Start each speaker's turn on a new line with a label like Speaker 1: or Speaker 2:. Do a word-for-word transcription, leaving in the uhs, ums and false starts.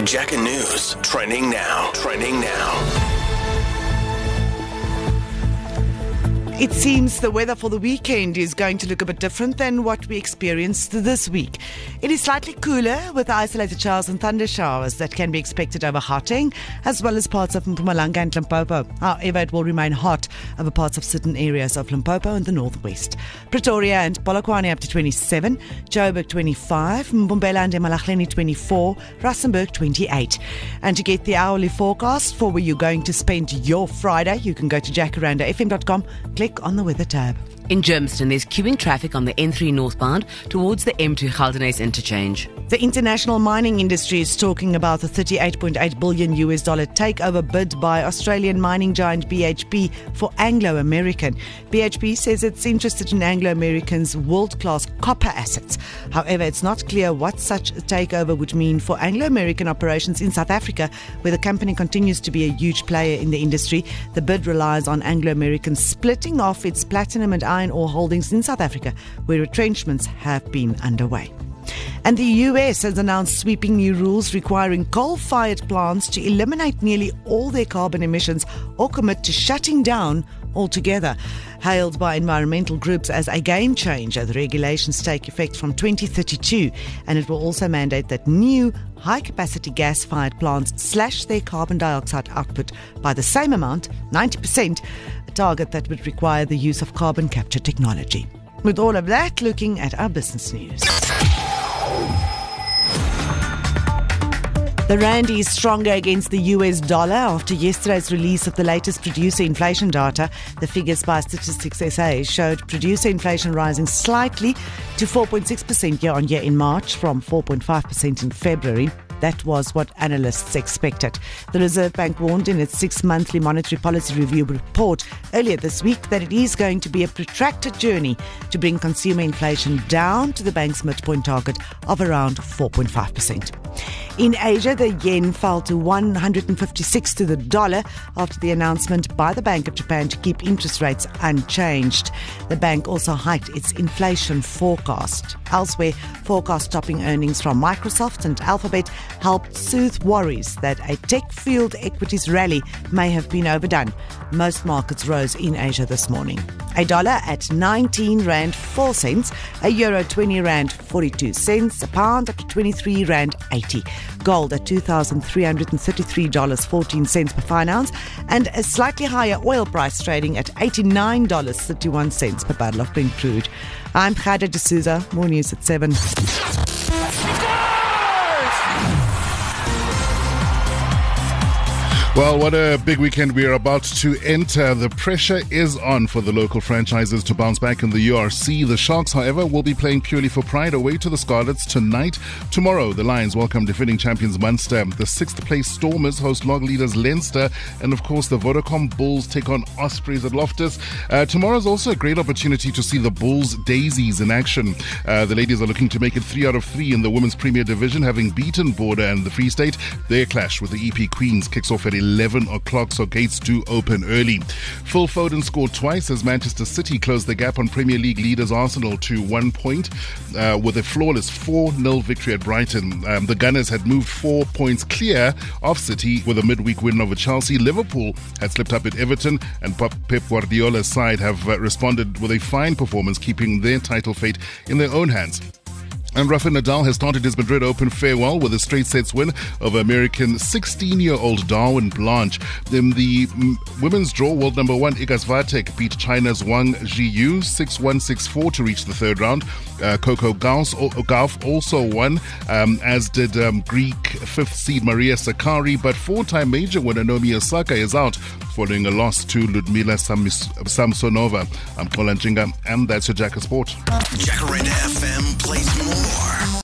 Speaker 1: Jackr News, trending now, trending now.
Speaker 2: It seems the weather for the weekend is going to look a bit different than what we experienced this week. It is slightly cooler with isolated showers and thunder showers that can be expected over Gauteng as well as parts of Mpumalanga and Limpopo. However, it will remain hot over parts of certain areas of Limpopo and the northwest. Pretoria and Polokwane up to twenty-seven, Joburg twenty-five, Mbombela and Emalahleni twenty-four, Rustenburg twenty-eight. And to get the hourly forecast for where you're going to spend your Friday, you can go to jacaranda f m dot com, click on the weather tab.
Speaker 3: In Germiston, there's queuing traffic on the N three northbound towards the M two Geldenhuys interchange.
Speaker 2: The international mining industry is talking about the thirty-eight point eight billion U S dollar takeover bid by Australian mining giant B H P for Anglo American. B H P says it's interested in Anglo American's world-class copper assets. However, it's not clear what such a takeover would mean for Anglo American operations in South Africa, where the company continues to be a huge player in the industry. The bid relies on Anglo American splitting off its platinum and iron ore holdings in South Africa, where retrenchments have been underway. And the U S has announced sweeping new rules requiring coal-fired plants to eliminate nearly all their carbon emissions or commit to shutting down altogether. Hailed by environmental groups as a game changer, the regulations take effect from twenty thirty-two, and it will also mandate that new high-capacity gas-fired plants slash their carbon dioxide output by the same amount, ninety percent, a target that would require the use of carbon capture technology. With all of that, looking at our business news. The rand is stronger against the U S dollar after yesterday's release of the latest producer inflation data. The figures by Statistics S A showed producer inflation rising slightly to four point six percent year on year in March from four point five percent in February. That was what analysts expected. The Reserve Bank warned in its six-monthly monetary policy review report earlier this week that it is going to be a protracted journey to bring consumer inflation down to the bank's midpoint target of around four point five percent. In Asia, the yen fell to one hundred fifty-six to the dollar after the announcement by the Bank of Japan to keep interest rates unchanged. The bank also hiked its inflation forecast. Elsewhere, forecast-topping earnings from Microsoft and Alphabet helped soothe worries that a tech-fueled equities rally may have been overdone. Most markets rose in Asia this morning. A dollar at nineteen rand four cents, a euro twenty rand forty-two cents, a pound up to twenty-three rand eighty. Gold at two thousand three hundred thirty-three dollars and fourteen cents per fine ounce, and a slightly higher oil price trading at eighty-nine dollars and thirty-one cents per barrel of Brent crude. I'm Khada D'Souza. More news at seven.
Speaker 4: Well, what a big weekend we are about to enter. The pressure is on for the local franchises to bounce back in the U R C. The Sharks, however, will be playing purely for pride away to the Scarlets tonight. Tomorrow, the Lions welcome defending champions Munster. The sixth place Stormers host log leaders Leinster. And of course, the Vodacom Bulls take on Ospreys at Loftus. Uh, tomorrow is also a great opportunity to see the Bulls Daisies in action. Uh, the ladies are looking to make it three out of three in the Women's Premier Division, having beaten Border and the Free State. Their clash with the E P Queens kicks off at eleven o'clock, so gates do open early. Phil Foden scored twice as Manchester City closed the gap on Premier League leaders Arsenal to one point uh, with a flawless four nil victory at Brighton. Um, the Gunners had moved four points clear of City with a midweek win over Chelsea. Liverpool had slipped up at Everton, and Pep Guardiola's side have uh, responded with a fine performance, keeping their title fate in their own hands. And Rafael Nadal has started his Madrid Open farewell with a straight sets win over American sixteen-year-old Darwin Blanche. In the mm, women's draw, world number one Iga Swiatek beat China's Wang Zhiyu six one six four to reach the third round. Uh, Coco Gauff also won, um, as did um, Greek fifth seed Maria Sakkari, but four-time major winner Naomi Osaka is out following a loss to Ludmila Sams- Samsonova. I'm Kolan Jinga, and that's your Jackr Sport.
Speaker 1: Jacaranda F M plays more